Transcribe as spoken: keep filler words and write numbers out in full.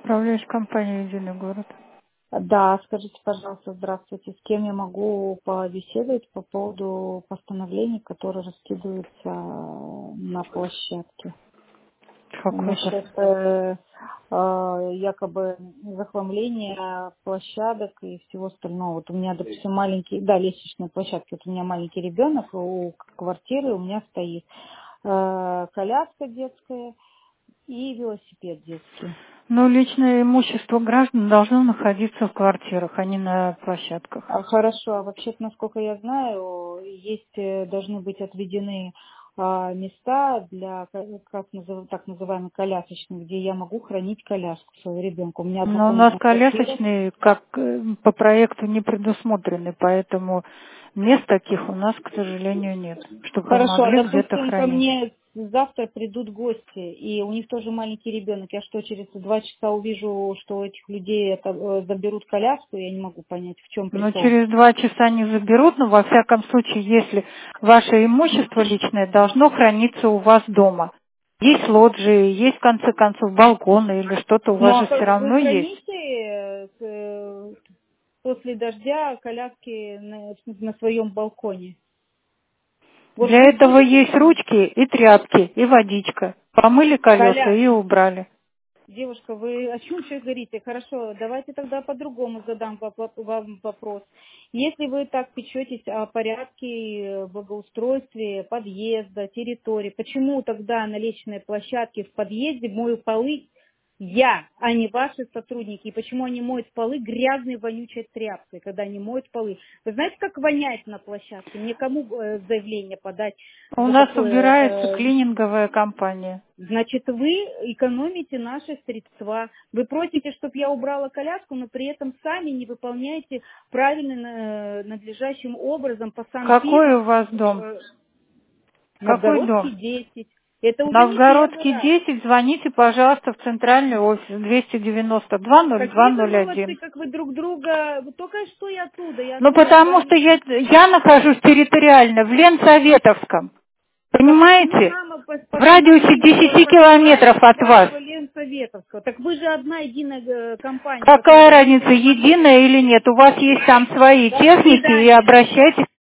Управляющая компания «Единый город». Да, скажите, пожалуйста, здравствуйте, с кем я могу побеседовать по поводу постановлений, которые раскидываются на площадке? Какой же? Насчет э, э, якобы захламления площадок и всего остального. Вот у меня, допустим, маленький, да, лестничная площадка, вот у меня маленький ребенок, у квартиры у меня стоит э, коляска детская и велосипед детский. Но личное имущество граждан должно находиться в квартирах, а не на площадках. А, Хорошо, а вообще-то, насколько я знаю, есть, э, должны быть отведены а, места для, ка- как назыв- так называемых колясочных, где я могу хранить коляску своего ребенка. У меня Но у нас однокомнатная квартира. колясочные, как э, по проекту, не предусмотрены, поэтому мест таких у нас, к сожалению, нет, чтобы мы Хорошо, а могли где-то допустим, ко хранить. мне завтра придут гости, и у них тоже маленький ребенок. Я что, через два часа увижу, что у этих людей это, э, заберут коляску, я не могу понять, в чем Но прикол. через два часа не заберут, но во всяком случае, если ваше имущество личное должно храниться у вас дома. Есть лоджии, есть в конце концов балконы или что-то у Ну, вас а же все как вы равно есть. храните э, э, после дождя коляски на, на своем балконе? Вот Для вы этого можете есть хранить? ручки и тряпки, и водичка. Помыли колеса Коля, и убрали. девушка, вы о чем сейчас говорите? Хорошо, давайте тогда по-другому задам воп- воп- вам вопрос. Если вы так печетесь о порядке, благоустройстве подъезда, территории, почему тогда на лестничной площадке в подъезде мою полы я, а не ваши сотрудники? И почему они моют полы грязной вонючей тряпкой, когда они моют полы? Вы знаете, как воняет на площадке? Мне кому э, заявление подать У за нас такое? убирается э, клининговая компания. Значит, вы экономите наши средства. Вы просите, чтобы я убрала коляску, но при этом сами не выполняете правильно, э, надлежащим образом по Какой санпину у вас дом? э, Какой Новгородский дом? десять. Это уже не первый Новгородский раз. десять, звоните, пожалуйста, в центральный офис двести девяносто два ноль два Какие вы ноль молодцы, один. как вы друг друга... Вот только что я оттуда, я Ну, оттуда потому что звоню. я, я нахожусь территориально в Ленсоветовском. Так почему Понимаете? нам по- В радиусе постановление по- десяти посылают километров с от вас. вашего Ленсоветовского? Так вы же одна единая э, компания, которая Какая разница, работает. единая или нет? У вас есть там свои До техники и свидания. обращайтесь